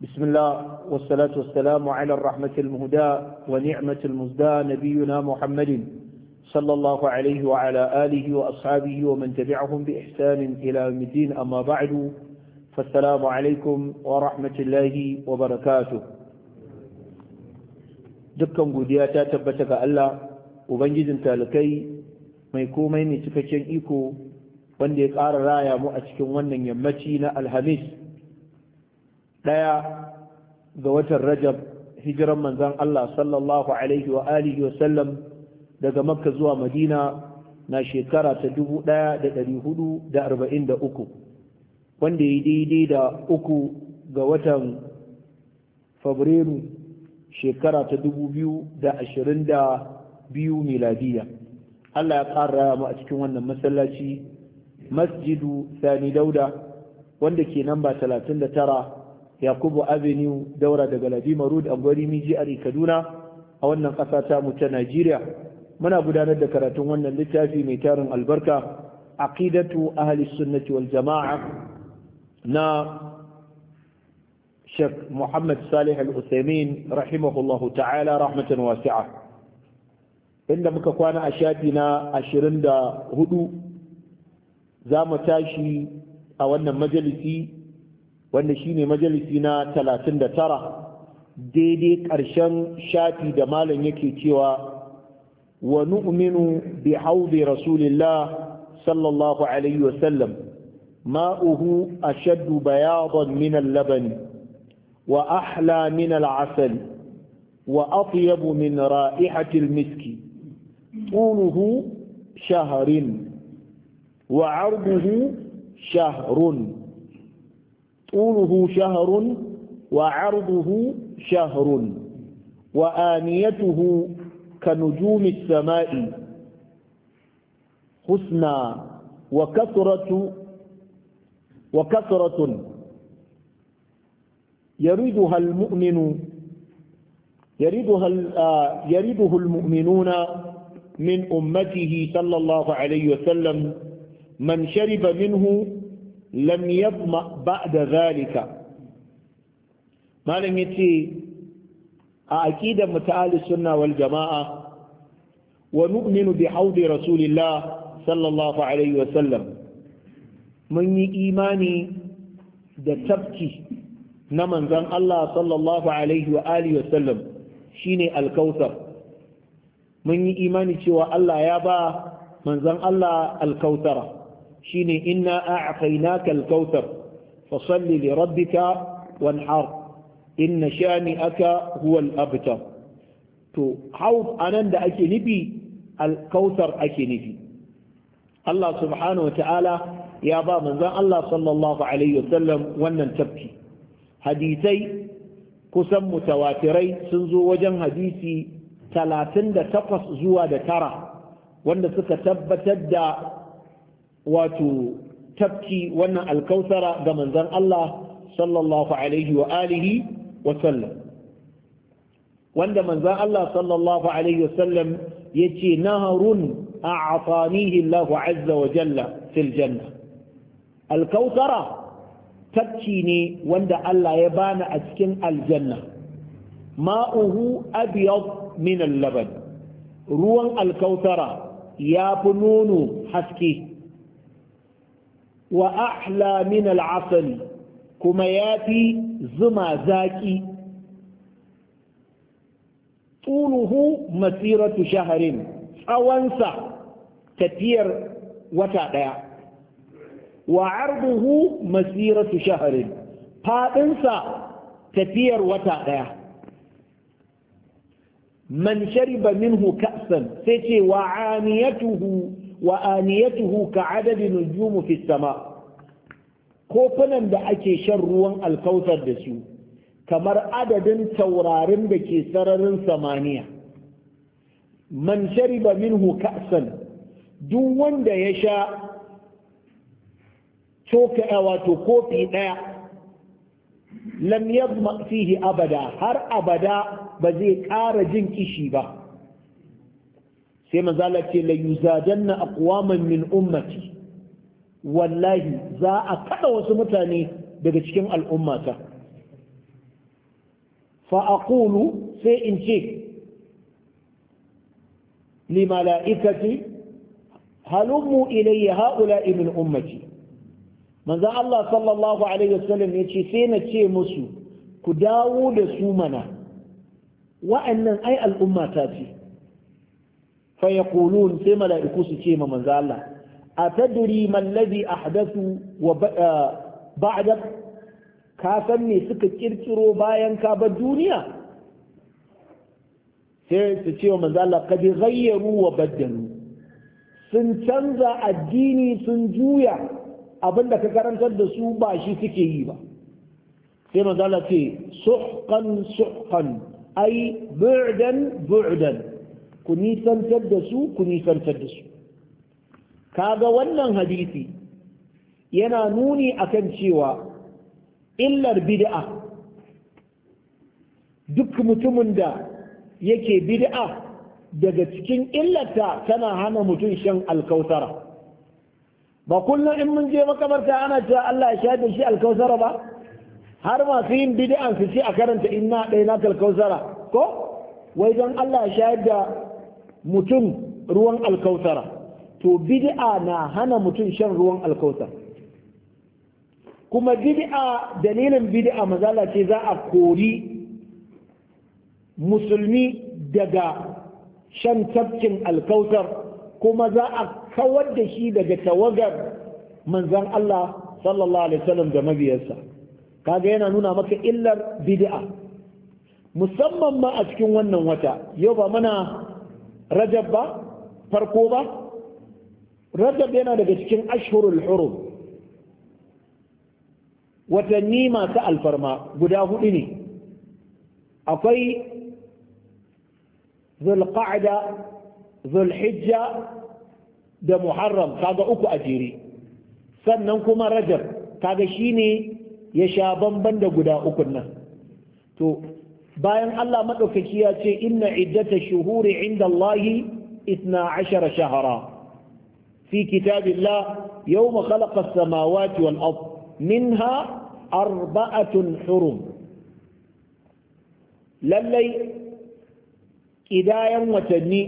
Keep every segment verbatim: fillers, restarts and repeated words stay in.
بسم الله والصلاة والسلام على الرحمة المهداة ونعمة المزداة نبينا محمد صلى الله عليه وعلى آله وأصحابه ومن تبعهم بإحسان إلى يوم الدين. أما بعد فالسلام عليكم ورحمة الله وبركاته. dukkan godiya ta tabbata ga Allah ubangijin talakai mai komai ne cikakken iko wanda ya ƙara raya mu a cikin wannan yammaci na alhamis ɗaya ga watan rajab hijiran manzon Allah sallallahu alaihi wa alihi wa sallam daga makka zuwa madina na shekara ta dubu ɗaya da ɗari hudu da arba'in da uku wanda ya daidai da uku ga watan fabrairu shekara ta dubu biyu da ashirin da biyu miladiya. Allah ya ƙara mu a cikin wannan masallaci masjidu sani dauda wanda ke namba talatin da tara yakubu avenue daura daga ladima road angwari miji a kaduna a wannan ƙasa ta mu ta najeriya. muna gudanar da karatun wannan littafi mai tarin albarka aqidatu ahli sunnati wal jama'a na Sheikh Muhammad Salih Al-Uthaymin rahimahullahu ta'ala rahmatan wasi'a, inda muka kwana a shafi na ashirin da hudu za mu tashi a wannan majalisi wanda shine majalisi na talatin da tara daidai ƙarshen shafi da malam yake cewa wa nu'minu bi haudi rasulillah sallallahu alaihi wa sallam ma'uhu ashaddu bayadan min al-laban وأحلى من العسل وأطيب من رائحة المسك طوله شهر وعرضه شهر طوله شهر وعرضه شهر وآنيته كنجوم السماء حسنا وكثرة وكثرة يريدها المؤمن يريدها يريده المؤمنون من أمته صلى الله عليه وسلم من شرب منه لم يظمأ بعد ذلك. ما لم يتي أكيد متعال السنة والجماعة ونؤمن بحوض رسول الله صلى الله عليه وسلم من إيماني ده تبكي na manzan Allah sallallahu alaihi wa alihi wasallam shine alkautar. mun yi imani cewa Allah ya ba manzan Allah alkautara shine inna a'tainaka alkautar fasalli li rabbika wanhar inna shani'aka huwa al-abtar. to haud anan da ake nufi alkautar ake nufi. Allah subhanahu wa ta'ala ya ba manzan Allah sallallahu alaihi wasallam wannan tafki. hadisai kusan mutawatirai sun zo wajen hadisi talatin da takwas zuwa da tara wanda suka tabbatar da wato tafki wannan alkausara ga manzon Allah sallallahu alaihi wa alihi wa sallam, wanda manzon Allah sallallahu alaihi wa sallam yace naharun a'tanihi Allah azza wa jalla fil janna. alkausara tafki ne wanda Allah ya bani a cikin aljanna. ma'uhu abyad min al-laban, ruwan alkautara ya fi nono haske. wa ahla min al-asal, kuma ya fi zuma zaki. tuluhu masiratu shaharin, tsawonsa tafiyar wata ɗaya. wa arduhu masiratu shahrin, fadinsa tafiyar wata daya. man shariba minhu ka'san, sai ce wa aniyatuhu wa aniyatuhu ka'adadi nujum fi sama. kofunan da ake shan ruwan alkautar da su kamar adadin taurarin da ke sararin samaniya. man shariba minhu ka'san, duk wanda ya sha coka wato kofi ɗaya lam yazma fihi abada, har abada ba zai ƙara jin kishi ba. sai manzala ce la yuzadanna aqwaman min ummati, wallahi za a kada wasu mutane daga cikin al'ummata fa aqulu sai in ce li mala'ikati halummu ilayya ha'ula'i min ummati manzo Allah sallallahu alaihi wasallam yace sai na ce musu ku dawo da su mana wa'annan ai al'umma ta ce fa yaqulun sai mala'iku su ce ma manzo Allah atadri man ladhi ahdathu wa ba'da ka san me suka kirkiro bayan ka bar duniya sai su ce wa manzo Allah kad ghayyaru wa baddalu sun canza addini sun juya abinda ka karantar da su ba shi suke yi ba sai manzo Allah ce suhqan suhqan ai bu'dan bu'dan ku nisantar da su ku nisantar da su kaga wannan hadisi yana nuni akan cewa illar bid'a duk mutumin da yake bid'a daga cikin illarta tana hana mutum shan alkausara ba kullum in mun je makabarta ana cewa Allah ya sha da shi alkausara ba har masu yin bid'an su ce a karanta inna ɗaya na alkausara ko wai don Allah ya shayar da mutum ruwan alkausara to bid'a na hana mutum shan ruwan alkausar kuma bid'a dalilin bid'a mazala ce za a kori musulmi daga shan tafkin alkausar kuma za a kawar da shi daga tawagar manzan Allah sallallahu alaihi wasallam da mabiyarsa kaga yana nuna maka illar bid'a musamman ma a cikin wannan wata yau ba mana rajab ba farko ba rajab yana daga cikin ashhurul hurum watanni masu alfarma guda hudu ne akwai zulqa'da zulhijja da muharram kaga uku a jere sannan kuma rajab kaga shine ya sha bamban da guda uku nan to bayan Allah madaukaki ya ce inna iddata shuhuri inda Allahi اثنا عشر شهرا في كتاب الله يوم خلق السماوات والأرض منها أربعة حرم للي إدايا وتني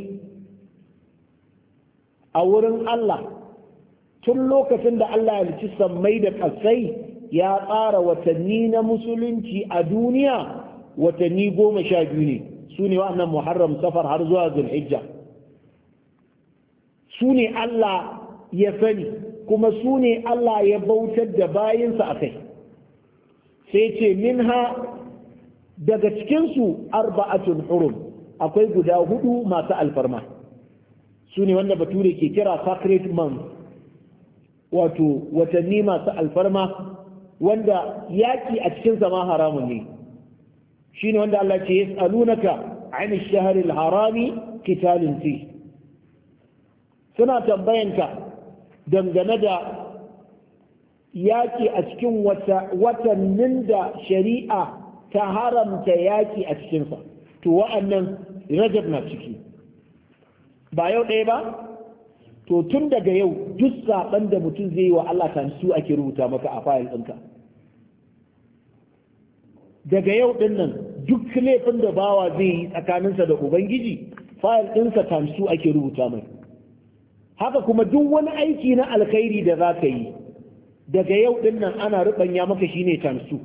أورن الله تلوك تند الله لتسم ميدك السي يا قار وتنين مسلنتي أدونيا وتني قوم شاجوني سوني وأنا محرم سفر هرزوا ذو الحجة su ne Allah ya sani kuma su ne Allah ya bautar da bayinsa a kai sai ce minha daga cikinsu arba'atun hurum akwai guda hudu masu alfarma su ne wanda bature ke kira sacred month wato watanni masu alfarma wanda yaki a cikinsa ma haramun ne shi ne wanda Allah ce yas'alunaka 'ani ash-shahri al-harami qitalun fihi suna tambayanka dangane da yaƙi a cikin watannin da shari'a ta haramta yaƙi a cikinsa to wa'annan rajab na ciki ba yau ɗaya ba to tun daga yau duk saɓan da mutum zai yi wa Allah su ake rubuta maka a fayil ɗinka daga yau ɗin nan duk laifin da bawa zai yi tsakaninsa da ubangiji fayil ɗinsa su ake rubuta mai haka kuma duk wani aiki na alkhairi da za ka yi daga yau din nan ana rubanya maka shine tamsu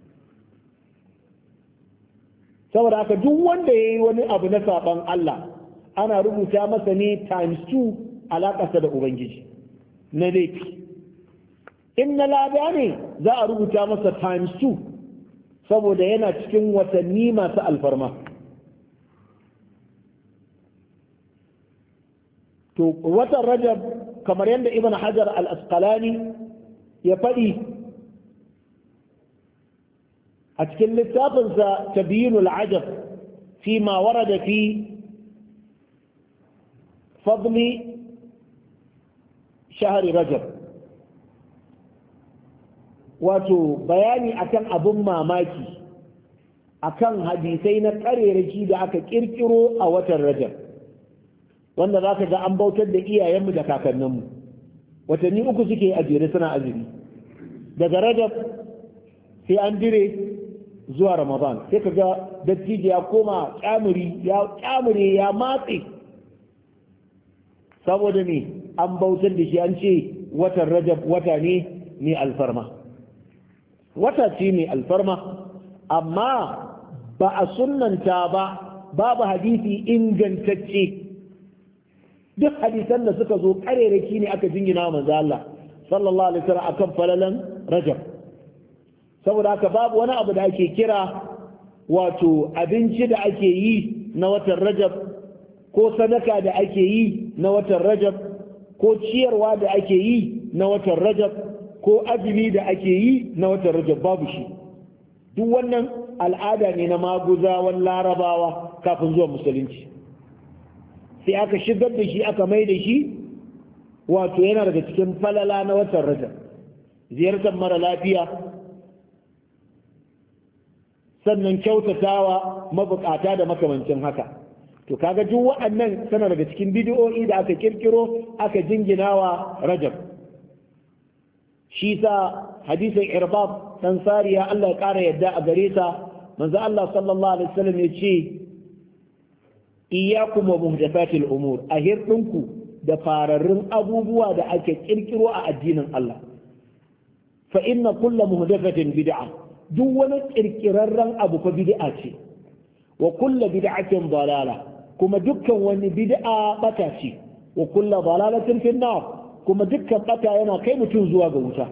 saboda haka duk wanda ya yi wani abu na saban Allah ana rubuta masa ne tamsu alaƙarsa da ubangiji na laifi in na lada ne za a rubuta masa tamsu saboda yana cikin watanni masu alfarma to watan rajab kamar yadda ibn hajar al-asqalani ya faɗi a cikin littafinsa tabyinul ajab fi ma warada fi fadli shahri rajab wato bayani akan abun mamaki akan hadisai na ƙarerake da aka ƙirƙiro a watan rajab wanda za ka ga an bautar da iyayenmu da kakanninmu watanni uku suke a jere suna azumi daga rajab sai an dire zuwa ramadan sai ka ga dattijo ya koma kyamuri ya kyamure ya matse saboda ne an bautar da shi an ce watan rajab wata ne mai alfarma wata ce mai alfarma amma ba a sunnanta ba babu hadisi ingantacce duk hadisan da suka zo kareraki ne aka jingina manzo Allah sallallahu alaihi wasallam akan falalan rajab saboda haka babu wani abu da ake kira wato abinci da ake yi na watan rajab ko sadaka da ake yi na watan rajab ko ciyarwa da ake yi na watan rajab ko azumi da ake yi na watan rajab babu shi duk wannan al'ada ne na maguzawan larabawa kafin zuwa musulunci sai aka shigar da shi aka mai da shi wato yana daga cikin falala na watan rajab ziyartar mara lafiya sannan kyautatawa mabukata da makamancin haka to kaga duk waɗannan sana daga cikin bidiyo'i da aka kirkiro aka jinginawa rajab shi sa hadisin irbab dan sariya Allah ya ƙara yadda a gare sa manzo Allah sallallahu alaihi wasallam ya ce iyyakum wa muhdathatil umur a hirdinku da fararrun abubuwa da ake kirkiro a addinin Allah fa inna kullu muhdathatin bid'ah duk wani kirkirarren abu fa bid'a ce wa kullu bid'atin dalala kuma dukkan wani bid'a bata ce wa kullu dalalatin fi nar kuma dukkan bata yana kai mutum zuwa ga wuta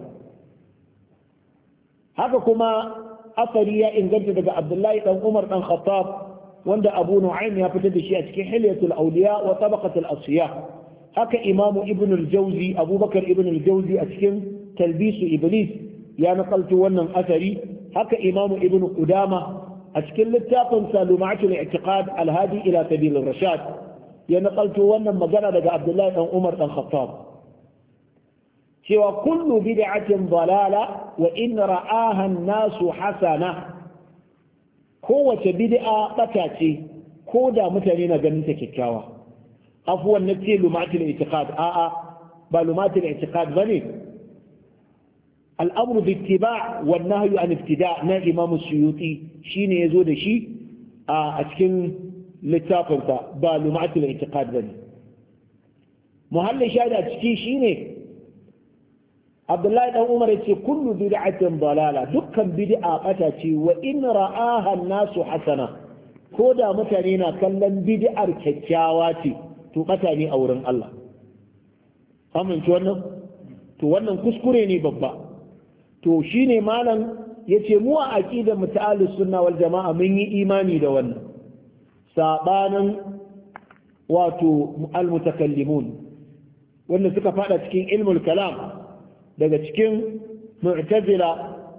haka kuma asari ya inganta daga Abdullahi dan Umar dan Khattab wanda Abu Nu'aym ya fitar da shi a cikin Hilyatul Awliya wa Tabaqatul Asfiya haka Imam Ibn al-Jawzi Abubakar Ibn al-Jawzi a cikin Talbisu Iblis ya nakalto wannan asari haka Imam Ibn Qudama a cikin littafin Salumatul I'tiqad al-Hadi ila Sabil ar-Rashad ya nakalto wannan magana daga Abdullahi dan Umar dan Khattab cewa kullu bid'atin dalala wa in ra'aha an-nasu hasana kowace bid'a bata ce ko da mutane na ganin ta kyakkyawa afwan nace lumatul i'tiqad a a ba lumatul i'tiqad bane al-amru bi ittiba' wan nahyu an ibtida' na imam suyuti shine yazo da shi a cikin littafinsa ba lumatul i'tiqad bane muhallin shahada ciki shine Abdullahi dan Umar yace kullu bid'atin dalala dukkan bid'a bata ce wa in ra'aha an-nasu hasana ko da mutane na kallon bid'ar kyakkyawa ce to bata ne a wurin Allah amince wannan to wannan kuskure ne babba to shine malam yace mu a aqidar muta'allis sunna wal jama'a mun yi imani da wannan sabanin wato al-mutakallimun wanda suka fada cikin ilmul kalam daga cikin mu'tazila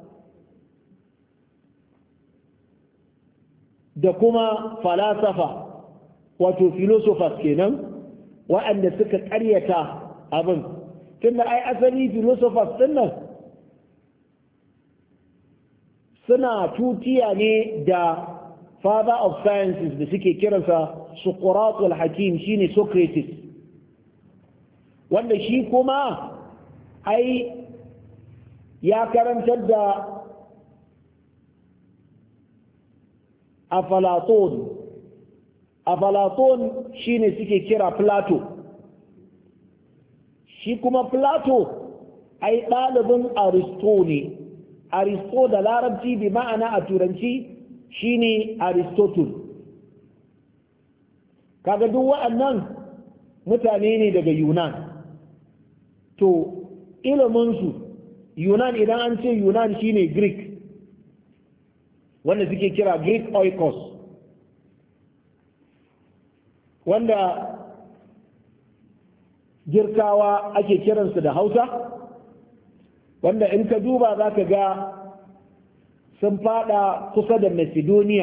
da kuma falasafa wato philosophers kenan waɗanda suka ƙaryata abin tunda ai asali philosophers din nan suna tutiya ne da father of sciences da suke kiransa Socrates al-Hakim shine Socrates wanda shi kuma ai ya karantar da Aflaton Aflaton shine suke kira Plato shi kuma Plato ai ɗalibin Aristo ne Aristo da larabci bi ma'ana a turanci shine Aristotle kaga duk wa'annan mutane ne daga Yunan to iliminsu Yunan idan an ce Yunan shine Greek wanda suke kira Greek oikos wanda girkawa ake kiransu da Hausa wanda in ka duba za ka ga sun fada kusa da Macedonia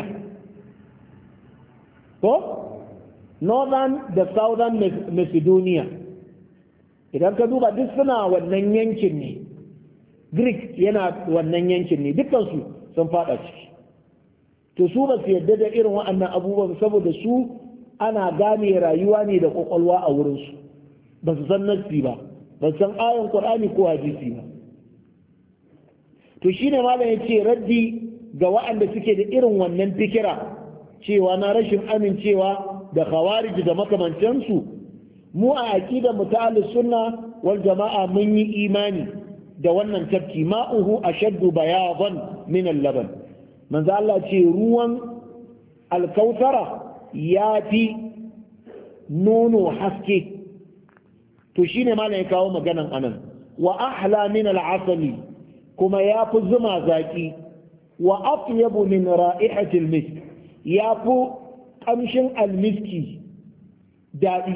ko northern da southern Macedonia idan ka duba duk suna wannan yankin ne Greek yana wannan yankin ne dukansu sun fada ciki to su ba su yadda da irin waɗannan abubuwan saboda su ana gane rayuwa ne da kwakwalwa a wurinsu ba su san nassi ba ba su san ayon Qur'ani ko hadisi ba to shine malam yace raddi ga waɗanda suke da irin wannan fikira cewa na rashin amincewa da khawarij da makamantansu mu a aqidar mu ta ahlus sunna wal jama'a mun yi imani da wannan tafki ma'uhu ashaddu bayadan min al-laban manzo Allah ce ruwan alkautara ya fi nono haske to shine malam ya kawo maganan anan wa ahla min al-asali kuma ya fi zuma zaki wa atyabu min ra'ihati al-misk ya fi kamshin al-miski dadi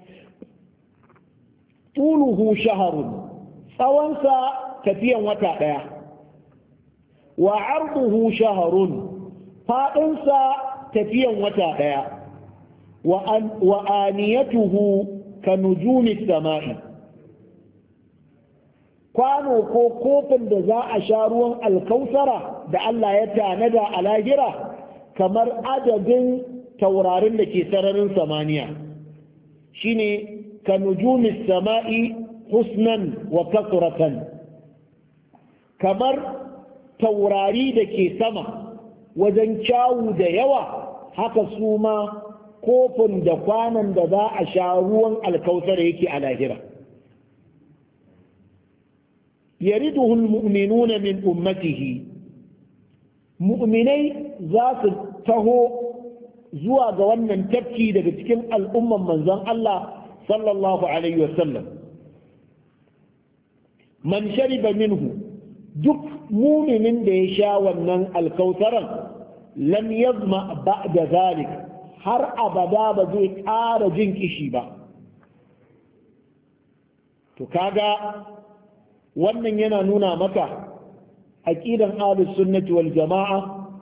tuluhu shahrun tsawonsa tafiyan wata daya wa arduhu shahrun fadinsa tafiyan wata daya wa aniyatuhu ka nujumi sama'i kwano ko kofin da za a sha ruwan alkausara da Allah ya tanada a lahira kamar adadin taurarin da ke sararin samaniya shine ka nujumi sama'i husnan wa kasratan kamar taurari da ke sama wajen kyawu da yawa haka su ma kofin da kwanan da za a sha ruwan alkautar yake a lahira yariduhu almu'minuna min ummatihi mu'minai za su taho zuwa ga wannan tafki daga cikin al'umman manzon Allah sallallahu alaihi wasallam man shariba minhu duk muminin da ya sha wannan alkautaran lam yazma ba'da zalik har abada ba zai ƙara jin kishi ba to kaga wannan yana nuna maka aqidan ahlus sunnati wal jama'a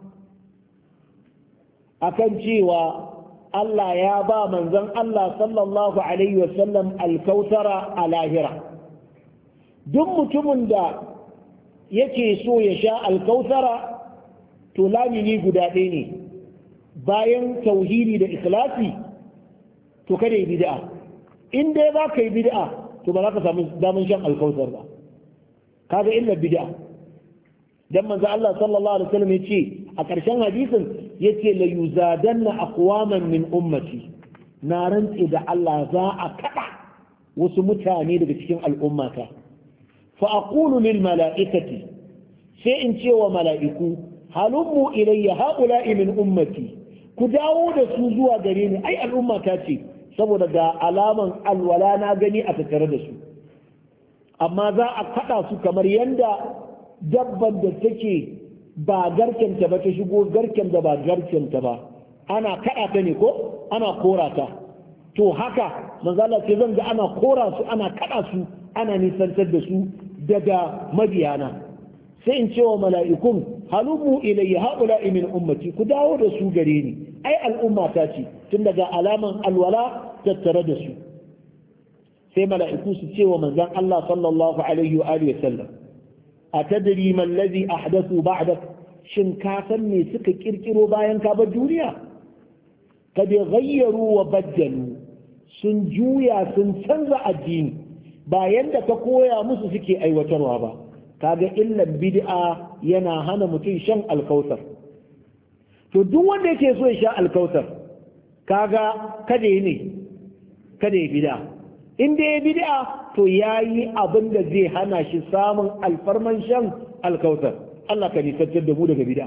akan cewa Allah ya ba manzon Allah sallallahu alaihi wasallam alkautara a lahira duk mutumin da yake so ya sha alkautara to lamini guda ɗaya ne bayan tauhidi da ikhlasi to kada yi bid'a in dai za ka yi bid'a to ba za ka samu daman shan alkautar ba kaga illa bid'a dan manzo Allah sallallahu alaihi wasallam yace a ƙarshen hadisin yace la yuzadanna aqwaman min ummati na rantsi da Allah za a kada wasu mutane daga cikin al'ummata fa aqulu lil mala'ikati sai in ce wa mala'iku halummu ilayya haula'i min ummati ku dawo da su zuwa gare ni ai al'ummata ce saboda ga alaman alwala na gani a tattare da su amma za a kada su kamar yanda dabban da take ba garkenta ba ta shigo garken da ba garkenta ba ana kada ta ne ko ana kora ta to haka manzala ce zan ga ana kora su ana kada su ana nisantar da su daga mabiyana sai in ce wa mala'ikun halumu ilayya haula'i min ummati ku dawo da su gare ni ai al'umma ta ce tun daga alaman alwala tattare da su sai mala'iku su ce wa manzon Allah sallallahu alaihi wa alihi wasallam atadri man ladhi ahdathu ba'dak shin ka san me suka kirkiro bayan ka bar duniya kad ghayyaru wa baddalu sun juya sun canza addini bayan da ka koya musu suke aiwatarwa ba kaga illan bid'a yana hana mutum shan alkautar to duk wanda yake so ya sha alkautar kaga kada yi ne kada ya bid'a in da ya bid'a to yayi abin da zai hana shi samun alfarman shan alkautar Allah ka nisantar da mu daga bid'a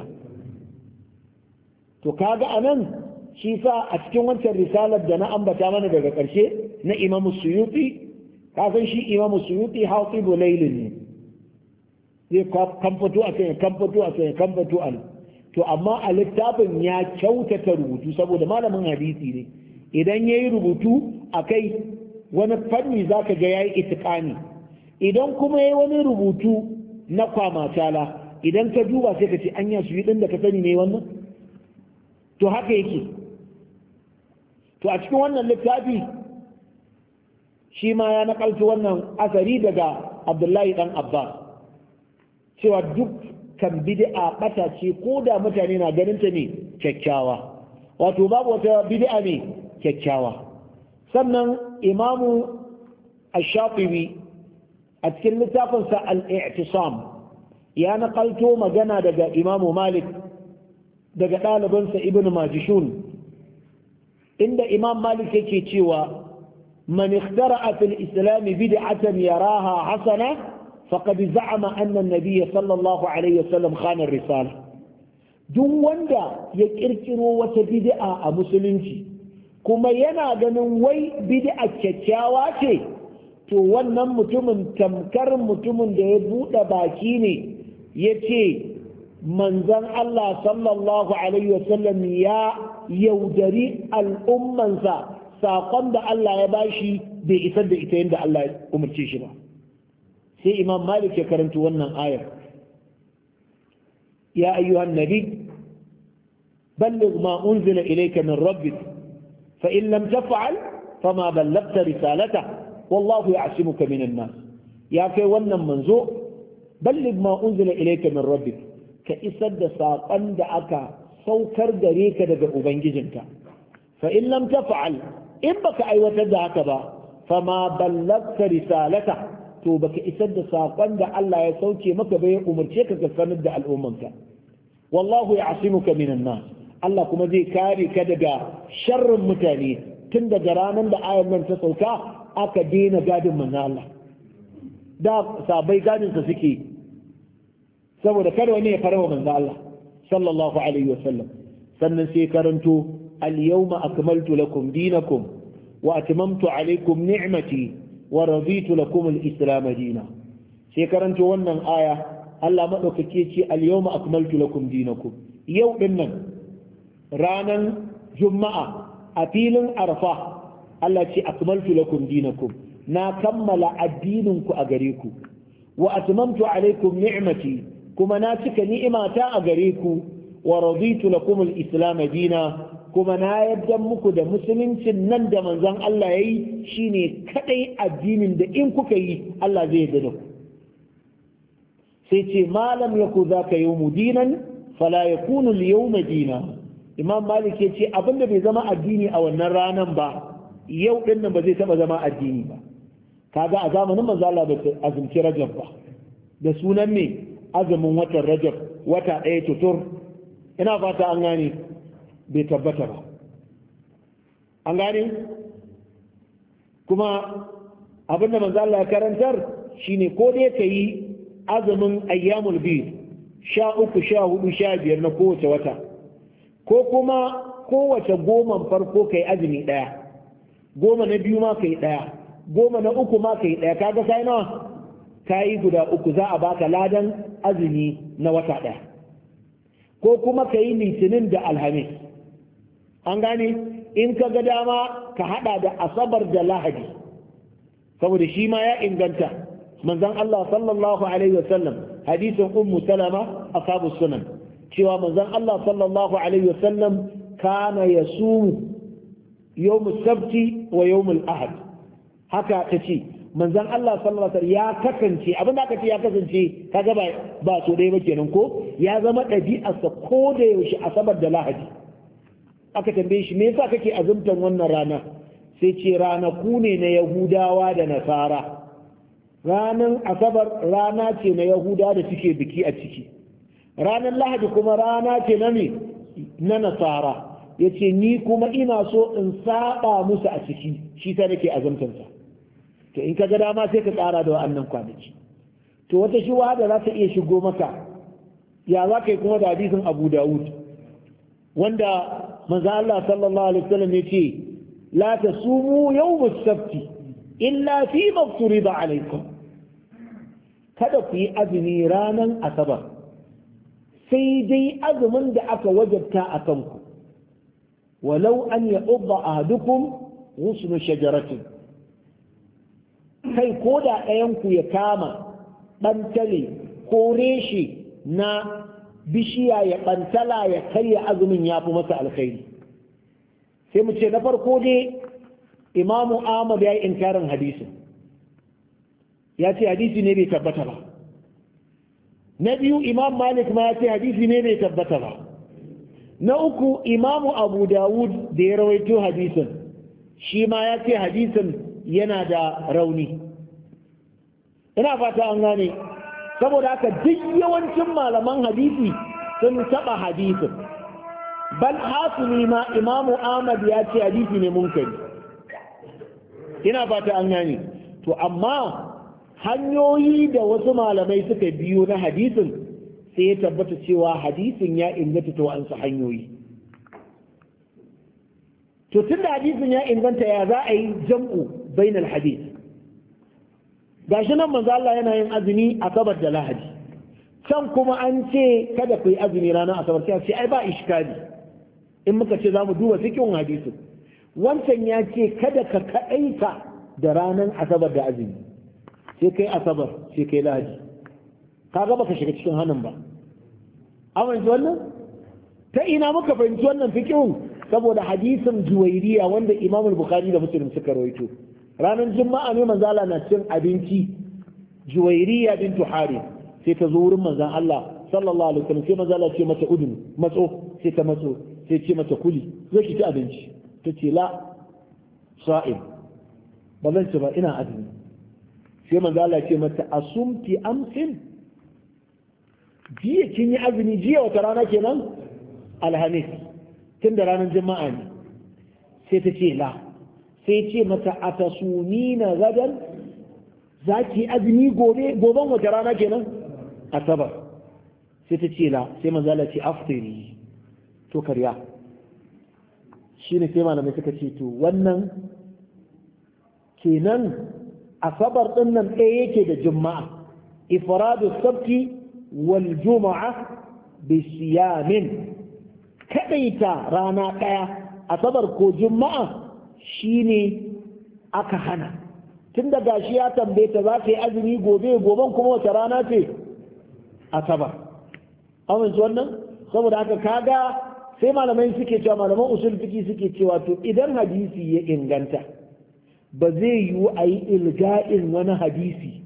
to kaga anan shi sa a cikin wancan risalar da na ambata mana daga ƙarshe na Imam Suyuti ka san shi Imam Suyuti hatibu laylin ne zai kamfato a kan kamfato a kan kamfato a to amma a littafin ya kyautata rubutu saboda malamin hadisi ne idan yayi rubutu akai wani fanni zaka ga yayi itiqani idan kuma yayi wani rubutu na kwamatala idan ka duba sai ka ce anya su yi din da ka sani ne wannan to haka yake to a cikin wannan littafi shi ma ya nakalci wannan asari daga Abdullahi dan Abbas cewa duk kan bid'a bata ce ko da mutane na ganin ta ne kyakkyawa wato babu wata bid'a ne kyakkyawa sannan imamu ash-shafi'i a cikin littafinsa al-i'tisam ya nakalto magana daga imamu malik daga ɗalibansa ibn majishun inda imam malik yake cewa man ikhtara'a fil islam bid'atan yaraha hasana faqad za'ama anna an-nabiy sallallahu alaihi wasallam khana ar-risala duk wanda ya kirkiro wata bid'a a musulunci kuma yana ganin wai bid'a kyakkyawa ce to wannan mutumin tamkar mutumin da ya buɗe baki ne ya ce manzan Allah sallallahu alaihi wasallam ya yaudari al'ummansa saƙon da Allah ya bashi bai isar da ita yadda Allah ya umarce shi ba sai imam malik ya karanta wannan ayar ya ayyuhan nabi balligh ma unzila ilayka min rabbik fa in lam taf'al fama ballagta risalata wallahu ya'simuka minan nas ya kai wannan manzo balligh ma unzila ilayka min rabbik ka isar da saƙon da aka saukar gare ka daga ubangijinka fa in lam taf'al in baka aiwatar da haka ba fama ballagta risalata to baka isar da saƙon da Allah ya sauke maka bai umarce ka ka sanar da al'ummanka wallahu ya'simuka minan nas Allah kuma zai kare ka daga sharrin mutane tun daga ranar da ayar nan ta sauka aka daina gadin manzo Allah da sabai gadin sa suke saboda kada wani ya farawa manzo Allah sallallahu alaihi wasallam sannan sai karanto al-yawma akmaltu lakum dinakum wa atmamtu alaykum ni'mati wa raditu lakum al-islam dinan sai karanto wannan aya Allah madaukake ce al-yawma akmaltu lakum dinakum yau dinnan ranan juma'a a filin arfa Allah ce akmaltu lakum dinakum na kammala addinin ku a gare ku wa atmamtu alaykum ni'mati kuma na cika ni'imata a gare ku wa raditu lakum al-islam dina kuma na yadda muku da musuluncin nan da manzon Allah yayi shine kadai addinin da in kuka yi Allah zai yarda da ku sai ce malam yaku zaka yawmu dinan fala yakunu al-yawma dina imam malik ya ce abinda bai zama addini a wannan ranan ba yau din nan ba zai taba zama addini ba kaga a zamanin manzo Allah bai azumci rajab ba da sunan me azumin watan rajab wata ɗaya tutur ina fata an gane bai tabbata ba an gane kuma abinda manzo Allah ya karantar shine ko dai kayi azumin ayyamul bid sha uku sha hudu sha biyar na kowace wata ko kuma kowace goman farko kai azumi ɗaya goma na biyu ma kai ɗaya goma na uku ma kai ɗaya kaga sai nawa kayi guda uku za a baka ladan azumi na wata ɗaya ko kuma ka yi litinin da alhamis an gane in ka ga dama ka hada da asabar da lahadi saboda shi ma ya inganta manzon Allah sallallahu alaihi wasallam hadisin ummu salama ashabu sunan cewa manzon Allah sallallahu alaihi wasallam kana yasumu yawm as-sabti wa yawm al-ahad haka tace manzon Allah sallallahu alaihi wasallam ya kasance abin da aka ce ya kasance kaga ba ba so dai ba kenan ko ya zama ɗabi'arsa ko da yaushe asabar da lahadi aka tambaye shi me yasa kake azumtan wannan rana sai ce ranaku ne na yahudawa da nasara ranan asabar rana ce na yahudawa da suke biki a ciki ranar lahadi kuma rana ce na me na nasara yace ni kuma ina so in saba musu a ciki shi ta nake azumtansa to in ka ga dama sai ka tsara da wa'annan kwanaki to wata shuwa da za ta iya shigo maka ya za ka yi kuma da hadisin Abu Dawud wanda manzo Allah sallallahu alaihi wasallam ya ce la tasumu yawm as-sabt illa fi ma furida alaikum kada ku yi azumi ranan asabar sai dai azumin da aka wajabta a kanku walau an ya'udda ahadukum ghusnu shajaratin kai ko da ɗayanku ya kama ɓantale ko reshe na bishiya ya ɓantala ya karya azumin ya fi masa alkhairi sai mu ce na farko dai imamu ahmad ya yi inkarin hadisin ya ce hadisi ne bai tabbata ba na biyu imam malik ma ya ce hadisi ne bai tabbata ba na uku imamu abu dawud da ya rawaito hadisin shi ma ya ce hadisin yana da rauni ina fata an gane saboda haka duk yawancin malaman hadisi sun taba hadisin bal hasili ma imamu ahmad ya ce hadisi ne munkari. Ina fata an gane. To amma hanyoyi da wasu malamai suka biyo na hadisin sai ya tabbata cewa hadisin ya inganta ta wa'ansu hanyoyi. To tun da hadisin ya inganta ya za a yi jam'u bainal hadis. Gashi nan manzo Allah yana yin azumi asabar da lahadi. Can kuma an ce kada ku yi azumi ranar asabar sai ce ai ba iskali. In muka ce za mu duba cikin hadisin. Wancan ya ce kada ka kaɗaita da ranar asabar da azumi. Sai kai asabar sai kai lahadi. Kaga baka shiga cikin hannun ba. Amince wannan? Ta ina muka fahimci wannan fiqhun? Saboda hadisin Juwairiya wanda Imam Bukhari da Muslim suka rawaito. Ranar Juma'a ne manzo Allah na cin abinci. Juwairiya bintu Harith sai ta zo wurin manzon Allah sallallahu alaihi wasallam sai manzo Allah ce mata udun matso sai ta matso sai ce mata kuli zo ki ci abinci. Ta ce la sa'im ba zan ci ba ina azumi. Sai manzo Allah ce mata asumti amsin jiya kin yi azumi jiya wata rana kenan alhamis tun da ranar jama'a ne sai ta ce la sai ce mata atasumina gadan zaki azumi gobe goben wata rana kenan asabar sai ta ce la sai manzo Allah ce aftiri to karya shine sai malamai suka ce to wannan kenan asabar din nan ɗaya yake da juma'a ifradu sabti wal juma'a bi siyamin kadaita rana ɗaya asabar ko juma'a shine aka hana tun da gashi ya tambaye ta za ta yi azumi gobe goben kuma wata rana ce asabar amince wannan saboda haka kaga sai malamai suke cewa malaman usul fiki suke cewa to idan hadisi ya inganta ba zai yiwu a yi ilga'in wani hadisi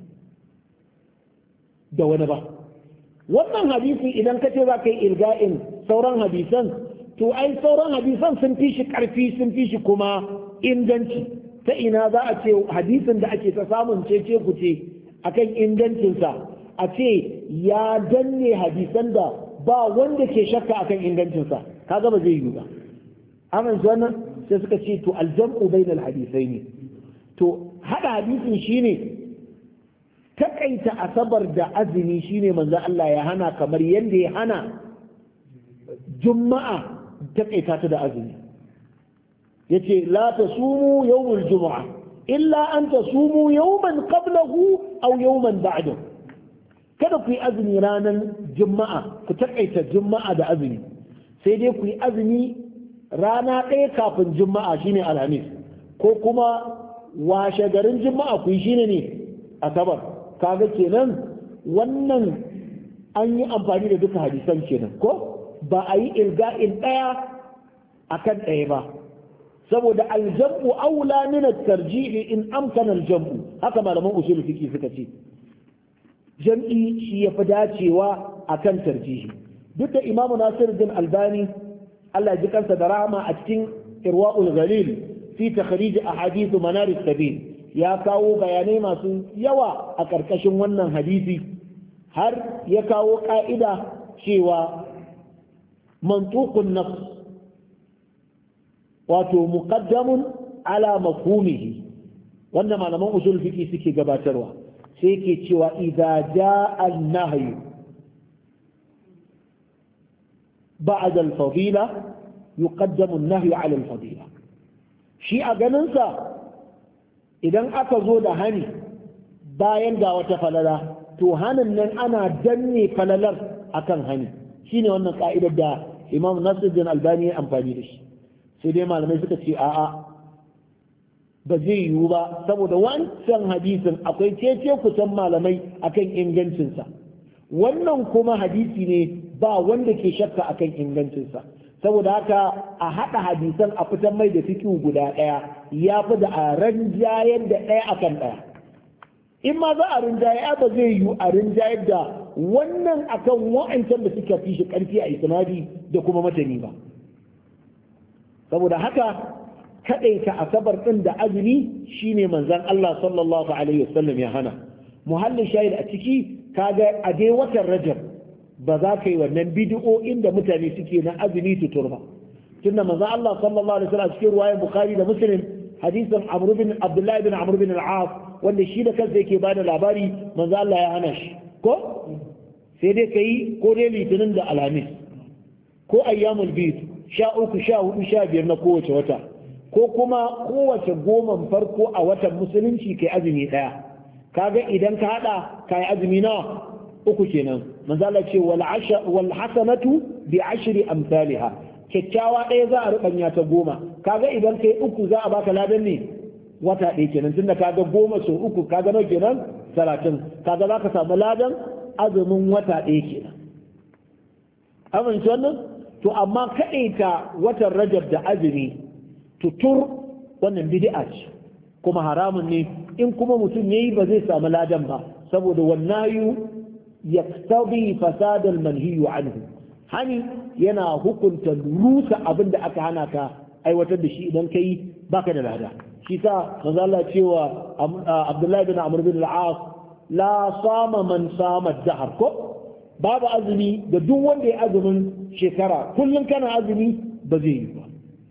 da wani ba wannan hadisi idan ka ce za ka yi ilga'in sauran hadisan to ai sauran hadisan sun fi shi karfi sun fi shi kuma inganci ta ina za a ce hadisin da ake ta samun cece kuce akan ingancinsa a ce ya danne hadisan da ba wanda ke shakka akan ingancinsa kaga ba zai yiwu ba amin wannan sai suka ce to aljam'u bainal hadisai ne to hada hadisin shine takaita asabar da azumi shine manzo Allah ya hana kamar yanda ya hana juma'a takaita ta da azumi yace la tasumu yawmul jumu'a illa an tasumu yawman qablahu aw yawman ba'dahu kada ku yi azumi ranar juma'a ku takaita juma'a da azumi sai dai ku yi azumi rana ɗaya kafin juma'a shine alhamis ko kuma washe garin juma'a ku yi shine ne asabar kaga kenan wannan an yi amfani da duka hadisan kenan ko ba a yi ilga'in ɗaya akan ɗaya ba saboda aljam'u aula min at-tarjih in amkana aljam'u haka malaman usul fiqh suka ce jam'i shi yafi dacewa akan tarjihi duk da imamu Nasiruddin Albani Allah ya ji kansa da rahama a cikin Irwaul Ghalil fi takhrij ahadith manar as-sabil ya kawo bayanai masu yawa a karkashin wannan hadisi har ya kawo ka'ida cewa mantuqun nafs wato muqaddamun ala mafhumihi wanda malaman usul fiqi suke gabatarwa sai yake cewa idza jaa an-nahy ba'da al-fadila yuqaddamu an-nahy ala al-fadila shi a ganin sa idan aka zo da hani bayan ga wata falala to hanin nan ana danne falalar akan hani shine wannan ka'idar da Imam Nasiruddin Albani ya amfani da shi sai dai malamai suka ce a'a ba zai yiwu ba saboda wancan hadisin akwai cece kusan malamai akan ingancinsa wannan kuma hadisi ne ba wanda ke shakka akan ingancinsa saboda haka a haɗa hadisan a fitar mai da fikihu guda ɗaya ya fi da a rinjayar da ɗaya akan ɗaya in ma za a rinjaye ba zai yiwu a rinjayar da wannan akan wa'ancan da suka fi shi ƙarfi a isnadi da kuma matani ba saboda haka kaɗaita asabar ɗin da azumi shine manzon Allah sallallahu alaihi wasallam ya hana muhallin shahid a ciki kaga a dai watan Rajab ba za ka yi wannan bid'o'in da mutane suke na azumi tutur ba tunda manzo Allah sallallahu alaihi wasallam cikin ruwayar Bukhari da Muslim hadisin Amr bin Abdullah bin Amr bin al-As wanda shi da kansa yake bada labari manzo Allah ya hana shi ko sai dai kai ko dai litinin da alhamis ko ayyamul bid sha uku sha hudu sha biyar na kowace wata ko kuma kowace goma farko a watan musulunci kai azumi daya kaga idan ka hada kai azumi nawa uku kenan manzo Allah ce wal asha wal hasanatu bi ashri amsalha kyakkyawa ɗaya za a rubanya ta goma kaga idan kai uku za a baka ladan ne wata ɗaya kenan tunda kaga goma so uku kaga nawa kenan talatin kaga za ka samu ladan azumin wata ɗaya kenan amince wannan to amma kaɗaita watan rajab da azumi tutur wannan bid'a ce kuma haramun ne in kuma mutum yayi ba zai samu ladan ba saboda wannayu yaktabi fasadal manhiyu anhu hani yana hukunta rusa abin da aka hana ka aiwatar da shi idan kai baka da lada shi sa manzo Allah cewa Abdullahi bin Amr bin al-As la sama man sama dahar ko babu azumi da duk wanda ya azumin shekara kullum kana azumi ba zai yi ba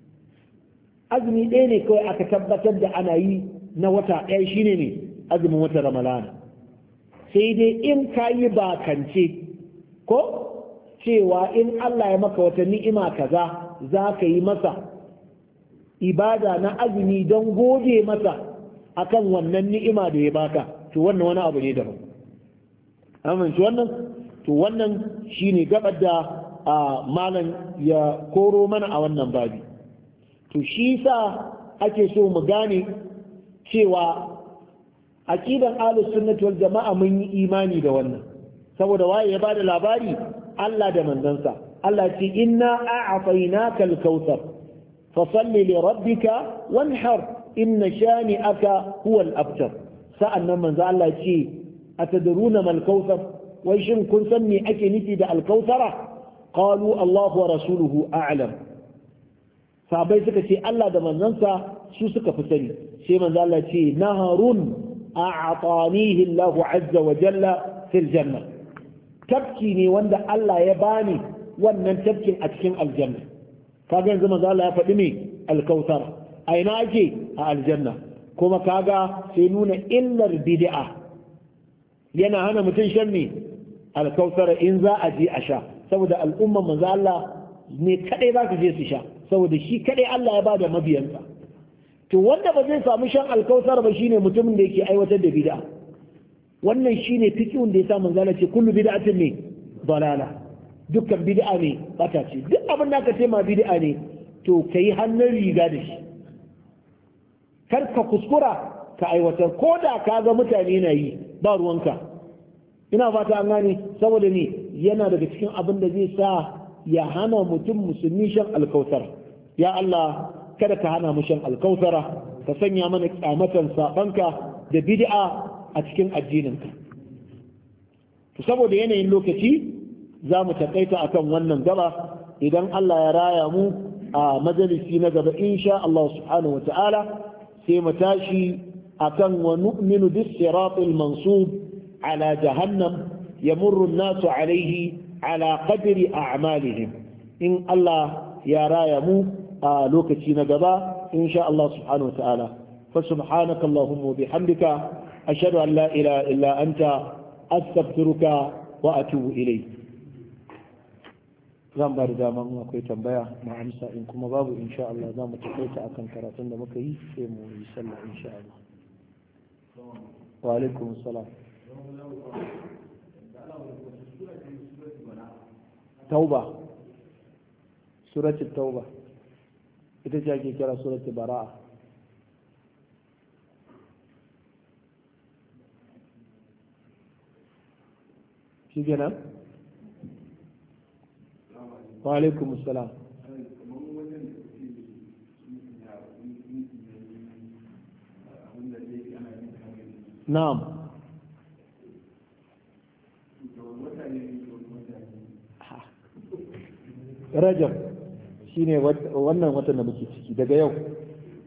azumi ɗaya ne kawai aka tabbatar da ana yi na wata ɗaya shine ne azumin wata ramadana sai dai in ka yi bakance ko cewa in Allah ya maka wata ni'ima kaza za ka yi masa ibada na azumi don gode masa akan wannan ni'ima da ya baka to wannan wani abu ne daban amince wannan to wannan shine gabar da malam ya koro mana a wannan babi to shi sa ake so mu gane cewa aqidan ahlus sunnati wal jama'a mun yi imani da wannan saboda waye ya bada labari Allah da manzansa Allah ce inna a'tainaka al-kautsar fasalli li rabbika wanhar inna shani'aka huwa al-abtar sa'annan manzo Allah ce atadruna mal kautsar wai shin kun san me ake nufi da al-kautsara qalu Allah wa rasuluhu a'lam sahabbai suka ce Allah da manzansa su suka fi sani sai manzo Allah ce naharun a'tanihi Allah azza wa jalla fil janna tafki ne wanda Allah ya bani wannan tafkin a cikin aljanna kaga yanzu manzo Allah ya faɗi ne alkautar a ina ake a aljanna kuma kaga sai nuna illar bid'a yana hana mutum shan ne alkautar in za a je a sha saboda al'umma manzo Allah ne kadai za su je su sha saboda shi kadai Allah ya bada mabiyansa to wanda ba zai samu shan alkautar ba shine mutumin da yake aiwatar da bid'a wannan shine fiqhun da yasa manzo Allah ce kullu bid'atin ne dalala dukkan bid'a ne bata ce duk abin da ka ce ma bid'a ne to kai hannun riga da shi kar ka kuskura ka aiwatar ko da ka ga mutane na yi ba ruwanka ina fata an gane saboda ne yana daga cikin abin da zai sa ya hana mutum musulmi shan alkautar ya Allah kada ka hana mu shan alkautara ka sanya mana kyamatan sabanka da bid'a a cikin addininka to saboda yanayin lokaci za mu takaita akan wannan gaba idan Allah ya raya mu a majalisi na gaba insha Allah subhanahu wa ta'ala sai mu tashi akan wa nu'minu bis siratil mansub ala jahannam yamurru an-nasu alayhi ala qadri a'malihim in Allah ya raya mu a lokaci na gaba insha Allah subhanahu wa ta'ala fa subhanaka allahumma bihamdika ashhadu an la ilaha illa anta astaghfiruka wa atubu ilayk zan ba da dama in akwai tambaya mu amsa in kuma babu insha Allah za mu tafaita akan karatun da muka yi sai mu yi sallah insha Allah wa alaikum salam tauba suratul tauba ita ce ake kira suratul bara'a shi kenan wa alaikum assalam na'am rajab shine wannan watan da muke ciki daga yau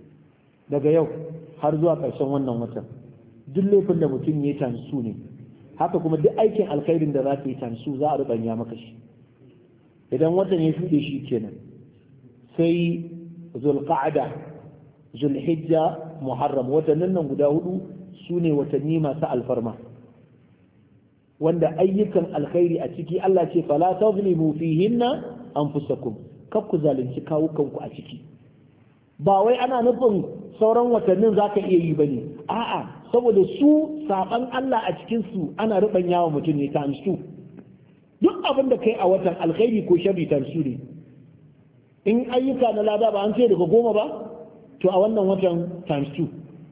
daga yau har zuwa ƙarshen wannan watan duk laifin da mutum ya tansu ne haka kuma duk aikin alkhairin da za ka yi tansu za a rubanya maka shi idan watan ya shuɗe shi kenan sai zulqa'ada zulhijja muharram watannin nan guda hudu su ne watanni masu alfarma wanda ayyukan alkhairi a ciki Allah ce fala tazlimu fihinna anfusakum kar ku zalunci kawukanku a ciki ba wai ana nufin sauran watannin zaka iya yi bane a'a saboda su saban Allah a cikin su ana rubanya wa mutum ne times two duk abin da kai a watan alkhairi ko sharri times two ne in ayyuka na lada ba an ce daga goma ba to a wannan watan times two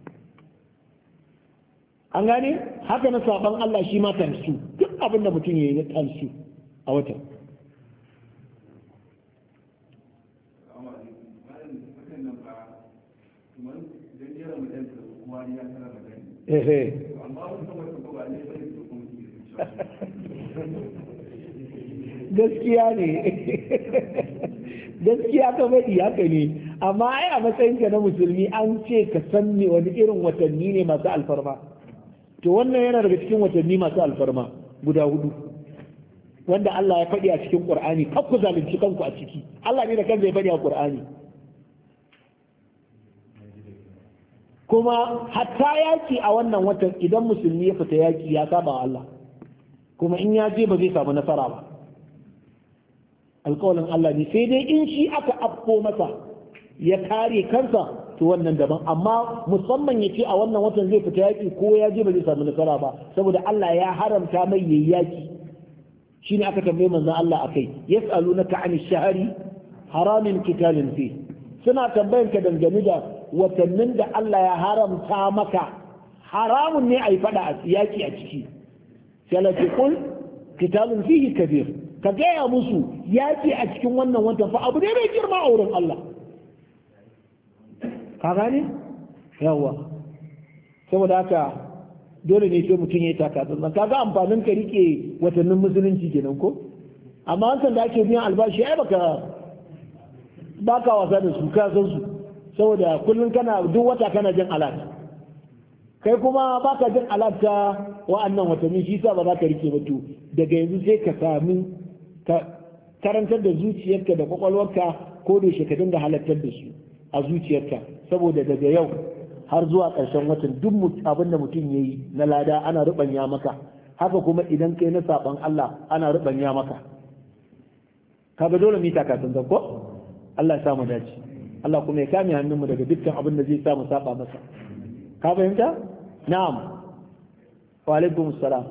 an gane haka na saban Allah shi ma times two duk abin da mutum ya yi na times two a watan gaskiya ne gaskiya ka faɗi haka ne amma ai a matsayinka na musulmi an ce ka san me wani irin watanni ne masu alfarma to wannan yana daga cikin watanni masu alfarma guda hudu wanda Allah ya faɗi a cikin Qur'ani kar ku zalunci kanku a ciki Allah ne da kansa ya faɗi a Qur'ani kuma hatta yaki a wannan watan idan musulmi ya fita yaki ya saba wa Allah kuma in ya je ba zai samu nasara ba alƙawalin Allah ne sai dai in shi aka afko masa ya kare kansa to wannan daban amma musamman ya ce a wannan watan zai fita yaki ko ya je ba zai samu nasara ba saboda Allah ya haramta mai yayi yaki shine aka tambaye manzon Allah akai yas'alunaka 'anil shahri haramin qitalin fi suna tambayan ka dangane da watannin da Allah ya haramta maka haramun ne a yi fada a yaki a ciki sai Allah ce kul qitalun fihi kabir ka gaya musu yaki a cikin wannan watan fa abu ne mai girma a wurin Allah ka gane yawa saboda haka dole ne sai mutum ya taka tsantsan kaga amfanin ka rike watannin musulunci kenan ko amma wancan da ake biyan albashi ai baka baka wasa da su ka san su saboda kullum kana duk wata kana jin alat kai kuma baka jin alat ta wa'annan watanni shi yasa ba za ka rike ba to daga yanzu sai ka sami ka karantar da zuciyarka da kwakwalwarka ko da shi ka dinga halartar da su a zuciyarka saboda daga yau har zuwa ƙarshen watan duk abin da mutum ya yi na lada ana rubanya maka haka kuma idan kai na saban Allah ana rubanya maka kaga dole mita ka san ko Allah ya samu dace Allah kuma ya kame hannunmu daga dukkan abin da zai samu saba masa ka fahimta na'am wa alaikum assalam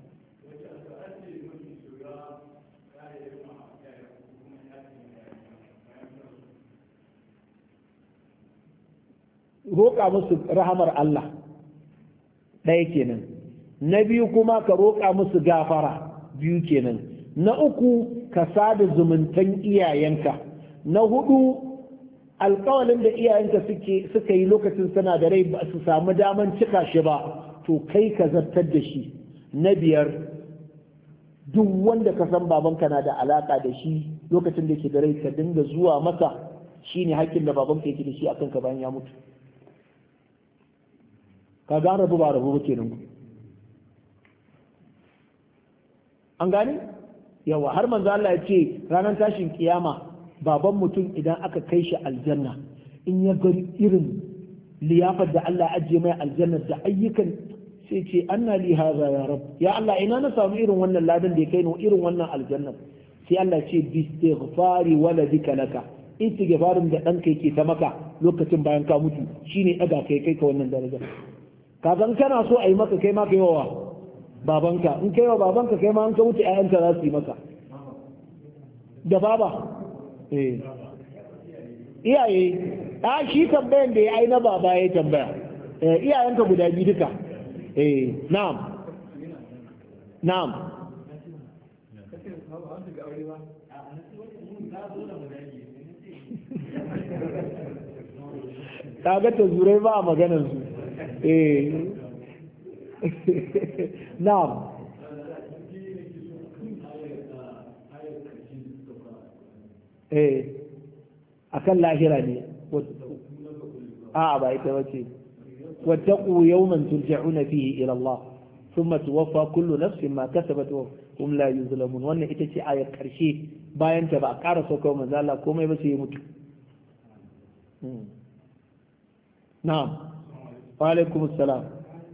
roƙa musu rahamar Allah ɗaya kenan na biyu kuma ka roƙa musu gafara biyu kenan na uku ka sada zumuntan iyayenka na hudu alƙawalin da iyayenka suka yi lokacin suna da rai ba su samu daman cika shi ba to kai ka zartar da shi na biyar duk wanda ka san babanka na da alaka da shi lokacin da ke da rai ka dinga zuwa masa shine haƙƙin da babanka yake da shi akan ka bayan ya mutu ka ga rabu ba rabu ba kenan an gane yawa har manzo Allah ya ce ranar tashin kiyama baban mutum idan aka kai shi aljanna in ya ga irin liyafar da Allah ajiye mai aljanna da ayyukan sai ce anna li hadha ya rab ya Allah ina na samu irin wannan ladan da ya kai ni irin wannan aljanna sai Allah ce bi istighfari waladika laka istighfarin da danka yake ta maka lokacin bayan ka mutu shine daga kai kai ka wannan daraja kaga kana so a yi maka kai ma kai wa babanka in kai wa babanka kai ma an ka wuce ƴaƴanka za su yi maka da baba eh iyaye a shi tambayan da ya ai na baba ya tambaya eh iyayenka guda biyu duka eh na'am na'am kaga ta zurai ba a maganar su eh na'am eh akan lahira ne a ba ita wace wattaqu yawman turja'una fihi ila Allah thumma tuwaffa kullu nafsin ma kasabat wa hum la yuzlamun. Wannan ita ce ayar karshe, bayan ta ba a ƙara sauka manzo Allah komai ba sai ya mutu. na'am wa alaikum assalam.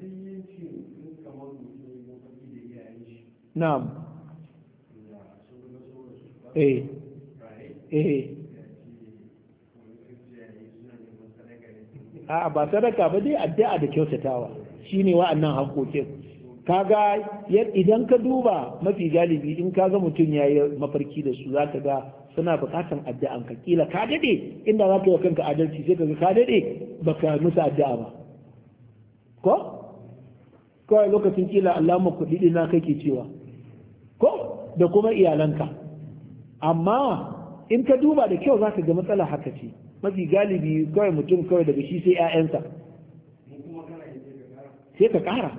na'am eh eh a ba sadaka ba dai addu'a da kyautatawa shine wa'annan haƙoƙin. kaga idan ka duba mafi galibi in kaga mutum yayi mafarki da su zaka ga suna buƙatan addu'an ka, kila ka dade inda zaka yi kanka adalci sai kaga ka dade baka musu addu'a ba ko kawai lokacin kila Allahumma kuɗi din na kake cewa ko da kuma iyalanka. amma in ka duba da kyau zaka ga matsala haka ce mafi galibi kawai mutum kawai daga shi sai 'ya'yansa sai ka ƙara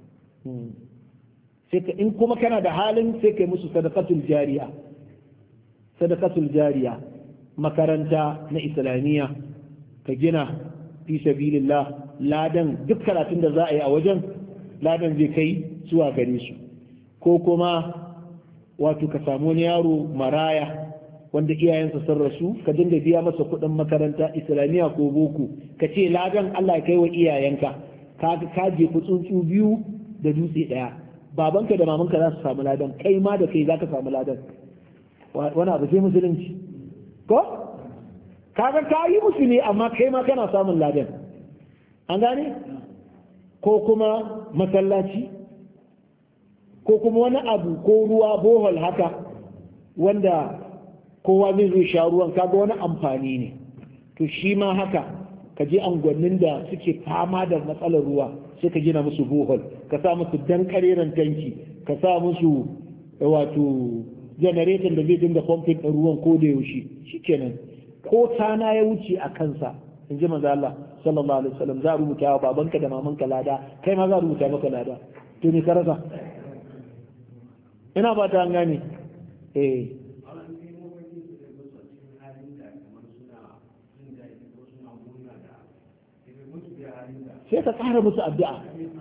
in kuma kana da halin sai kai musu sadaqatul jariya sadaqatul jariya makaranta na islamiyya ka gina fi sabilillah, ladan duk karatun da za a yi a wajen ladan zai kai zuwa gare su. ko kuma wato ka samu wani yaro maraya wanda iyayensa sun rasu ka dinga biya masa kuɗin makaranta islamiyya ko boko, ka ce ladan Allah ya kai wa iyayenka, ka ka je ku tsuntsu biyu da dutse ɗaya, babanka da mamanka za su samu ladan, kai ma da kai za ka samu ladan. Wani abu sai musulunci ko kaga ka yi musu ne amma kai ma kana samun ladan, an gane? ko kuma masallaci ko kuma wani abu ko ruwa bohol haka wanda kowa zai zo sha ruwan, kaga wani amfani ne. to shi ma haka ka je angwannin da suke fama da matsalar ruwa sai ka gina musu bohol, ka sa musu dan kareren tanki, ka sa musu wato generator da zai dinga pumping ɗin ruwan ko da yaushe, shikenan ko tana ya wuce a kansa in ji manzo Allah sallallahu alaihi wasallam za a rubuta wa babanka da mamanka lada, kai ma za a rubuta maka lada. to ne ka rasa? ina ba ta an gane eh sai ka ƙara musu addu'a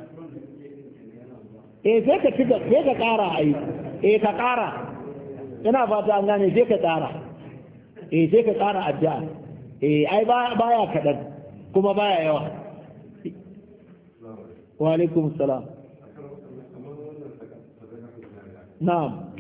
eh sai ka cika sai ka ƙara ai eh ka ƙara ina fata an gane sai ka ƙara eh sai ka ƙara addu'a eh ai baya kaɗan kuma baya yawa. wa alaikum salam. na'am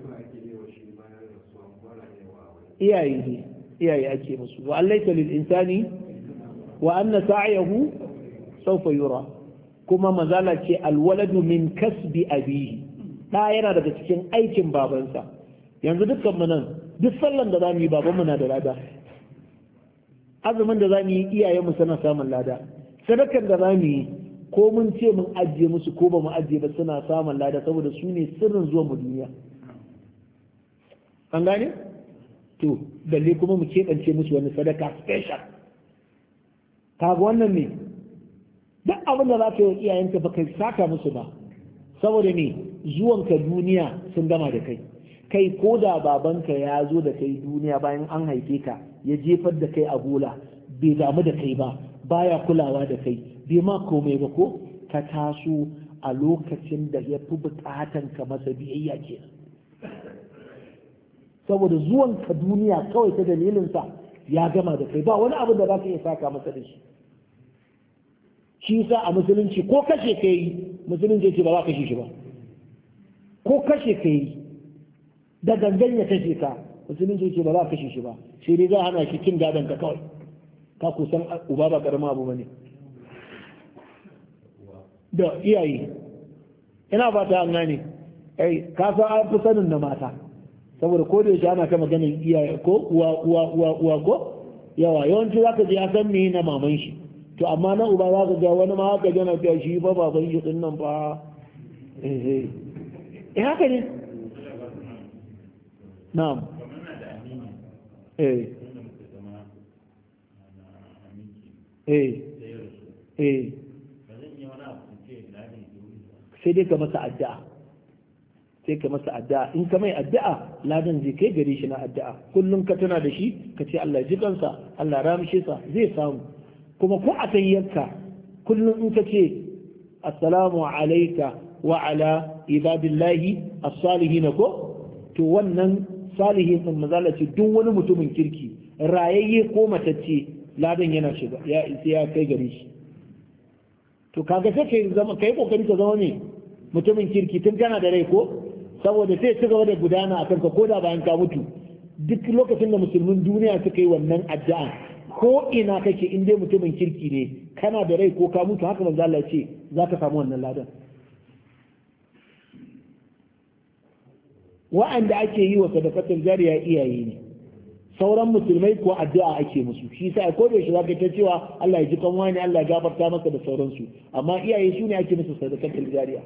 iyaye ne iyaye ake musu wa allaita lil insani wa anna sa'yahu sawfa yura, kuma mazala ce alwaladu min kasbi abihi, da yana daga cikin aikin babansa. yanzu dukkan mu nan duk sallan da zamu yi baban mu na da lada, azumin da zamu yi iyayen mu suna samun lada, sadakan da zamu yi ko mun ce mun ajiye musu ko ba mu ajiye ba suna samun lada, saboda su ne sirrin zuwa mu duniya. an gane? to balle kuma mu keɓance musu wani sadaka special. kaga wannan ne duk abin da za ka yi iyayenka ba kai saka musu ba, saboda ne zuwanka duniya sun gama da kai. kai ko da babanka ya zo da kai duniya bayan an haife ka ya jefar da kai a bola, bai damu da kai ba, baya kulawa da kai, bai ma komai ba, ko ka taso a lokacin da ya fi bukatan ka masa biyayya kenan. saboda zuwanka duniya kawai ta dalilinsa ya gama da kai, ba wani abu da za ka iya saka masa da shi. shi sa a musulunci ko kashe ka yi musulunci ce ba za ka kashe shi ba, ko kashe ka yi da gangan ya kashe ka musulunci ce ba za ka kashe shi ba, sai dai za a hana shi cin gadon ka kawai. ka kusan uba ba karama abu bane da iyaye. ina ba ta an gane ai ka san an fi sanin na mata, saboda ko da yaushe ana ta maganin iyaye ko uwa uwa uwa uwa ko yawa yawanci zaka ji ya san me na maman shi, to amma na uba za ka ga wani ma haka jana ta shi ba baban shi din nan fa eh eh haka ne. na'am eh eh eh sai dai ka masa addu'a sai ka masa addu'a in ka mai addu'a ladan zai kai gare shi na addu'a. kullum ka tana da shi ka ce Allah ji kansa, Allah ramshe sa, zai samu. kuma ko a tayyarka kullum in ka ce assalamu alayka wa ala ibadillahi as-salihin ko to wannan salihin din mazala ce duk wani mutumin kirki rayayye ko matacce ladan yana shiga ya ya kai gare shi to kaga sai kai zama kai kokari ka zama ne mutumin kirki tun kana da rai ko saboda sai ci gaba da gudana akan ka koda bayan ka mutu duk lokacin da musulmin duniya suka yi wannan addu'a ko ina kake in dai mutumin kirki ne kana da rai ko ka mutu haka manzo Allah ce za ka samu wannan ladan wa'anda ake yi wa sadaqatul jariya iyaye ne sauran musulmai ko addu'a ake musu shi sai ko da shi zaka ta cewa Allah ya ji kan wani Allah ya gafarta masa da sauransu amma iyaye su ne ake musu sadaqatul jariya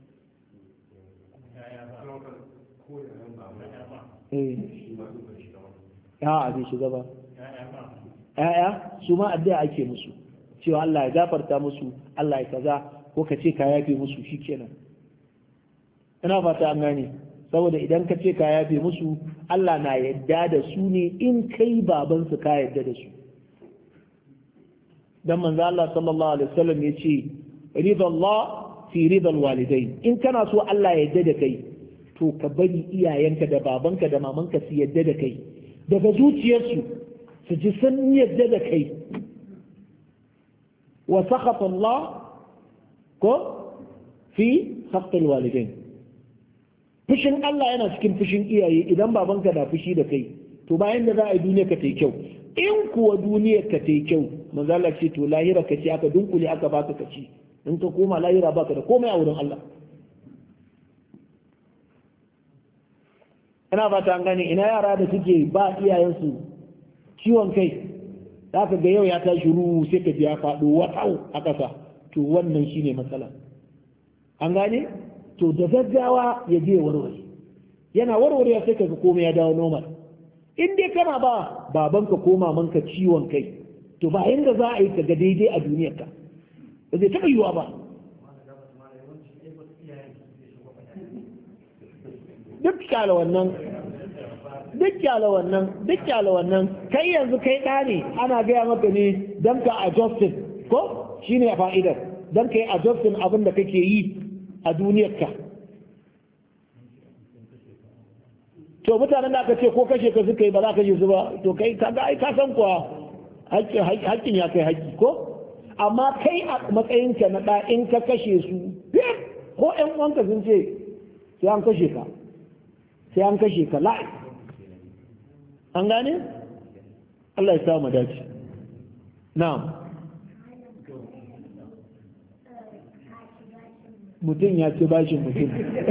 eh a bai shiga ba ya'ya su ma addu'a ake musu cewa Allah ya gafarta musu Allah ya kaza ko ka ce ka yafe musu shikenan ina fata an gane saboda idan ka ce ka yafe musu Allah na yadda da su ne in kai baban su ka yadda da su dan manzo Allah sallallahu alaihi wasallam ya ce ridallah fi ridal walidain in kana so Allah ya yadda da kai to ka bari iyayenka da babanka da mamanka su yadda da kai daga zuciyarsu su ji sun yadda da kai wa sakhata Allah ko fi sakhtal walidain fushin Allah yana cikin fushin iyaye idan babanka da fushi da kai to bayan da za a yi duniya ka tai kyau in kuwa duniya ka tai kyau manzala ce to lahira ka ce aka dunkule aka baka ka ci in ka koma lahira baka da komai a wurin Allah ina fata an gane ina yara da suke ba iyayensu ciwon kai za ka ga yau ya tashi ruhu sai ka ji ya faɗo watau a ƙasa to wannan shine matsala an gane to da gaggawa ya je warware yana warware sai ka ga komai ya dawo normal in dai kana ba babanka ko mamanka ciwon kai to ba yanda za a yi ka ga daidai a duniyarka ba zai taɓa yiwuwa ba duk kyala wannan duk kyala wannan duk kyala wannan kai yanzu kai ɗa ne ana gaya maka ne don ka adjustin ko shine fa'idar don ka yi adjustin abin da kake yi a duniyarka to mutanen da aka ce ko kashe ka suka yi ba za ka ji su ba to kai kaga ai ka san kuwa haƙƙin ya kai haƙƙi ko amma kai a matsayinka na ɗa in ka kashe su ko ƴan uwanka sun ce sai an kashe ka sai an kashe ka la'i an gane? Allah ya samu dace na'am mutum ya ci bashin mutum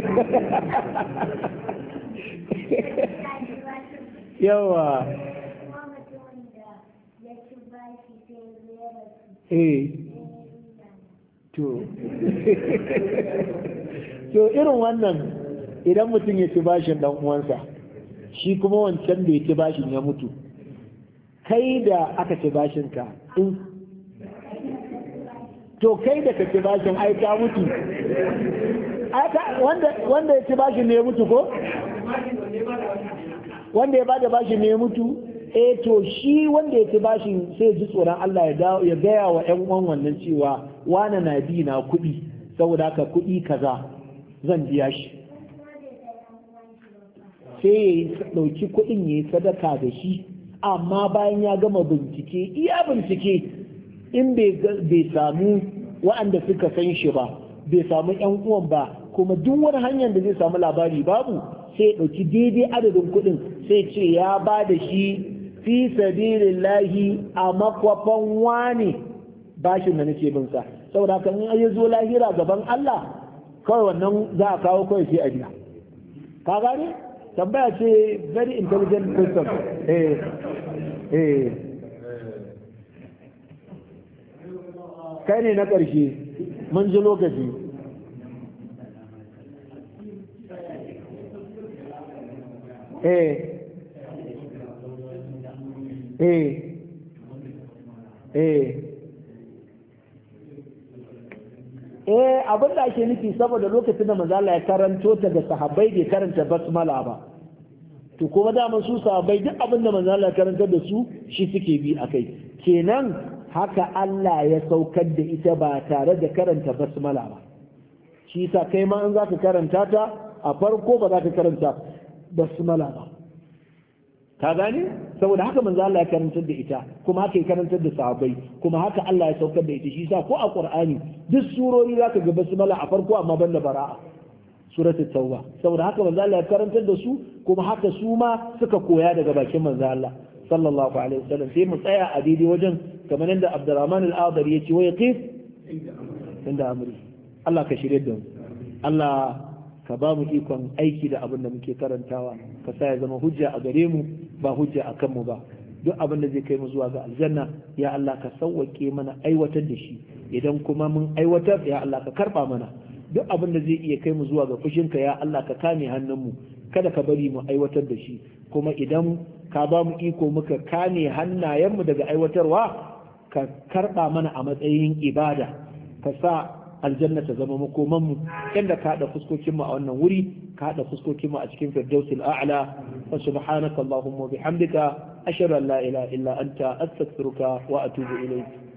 yawa eh to to irin wannan idan mutum ya ci bashin dan uwansa shi kuma wancan da ya ci bashin ya mutu kai da aka ci bashin ka in to kai da ka ci bashin ai ka mutu wanda wanda ya ci bashin ne ya mutu ko wanda ya bada bashin ne ya mutu eh to shi wanda ya ci bashin sai ji tsoron Allah ya dawo ya gaya wa ƴan uwan wannan cewa wana na bi na kuɗi saboda haka kuɗi kaza zan biya shi sai ya ɗauki kuɗin ya yi sadaka da shi amma bayan ya gama bincike iya bincike in bai samu wa'anda suka san shi ba bai samu ƴan uwan ba kuma duk wani hanyar da zai samu labari babu sai ya ɗauki daidai adadin kuɗin sai ce ya ba da shi fi sabilillahi a makwafan wani bashin da nake bin sa saboda kan in ya zo lahira gaban Allah kawai wannan za a kawo kawai sai a biya ka gane tambaya ce very intelligent person eh eh kai ne na ƙarshe mun ji lokaci eh eh eh eh abin da ake nufi saboda lokacin da manzo Allah ya karanto ta ga sahabbai bai karanta basmala ba to kuma da su sahabbai duk abin da manzo Allah ya karanta da su shi suke bi akai kenan haka Allah ya saukar da ita ba tare da karanta basmala ba shi yasa kai ma an zaka karanta ta a farko ba za ka karanta basmala ba ka gane saboda haka manzo Allah ya karantar da ita kuma haka ya karantar da sahabbai kuma haka Allah ya saukar da ita shi yasa ko a Qur'ani duk surori zaka ga basmala a farko amma banda bara'a suratul tauba saboda haka manzo Allah ya karantar da su kuma haka su ma suka koya daga bakin manzo Allah sallallahu alaihi wasallam sai mu tsaya a daidai wajen kamar yadda Abdurrahman al-Adari yace wa yaqif inda amri Allah ka shirye da mu Allah ka ba mu ikon aiki da abin da muke karantawa ka sa ya zama hujja a gare mu ba hujja a kanmu ba duk abin da zai kai mu zuwa ga aljanna ya Allah ka sauwake mana aiwatar da shi idan kuma mun aiwatar ya Allah ka karba mana duk abin da zai iya kai mu zuwa ga fushinka ya Allah ka kame hannunmu kada ka bari mu aiwatar da shi kuma idan ka ba mu iko muka kame hannayenmu daga aiwatarwa ka karba mana a matsayin ibada ka sa aljanna ta zama makomanmu inda ka haɗa fuskokinmu a wannan wuri ka haɗa fuskokinmu a cikin firdausil a'la wa subhanaka allahumma bihamdika ashhadu an la ilaha illa anta astaghfiruka wa atubu ilayk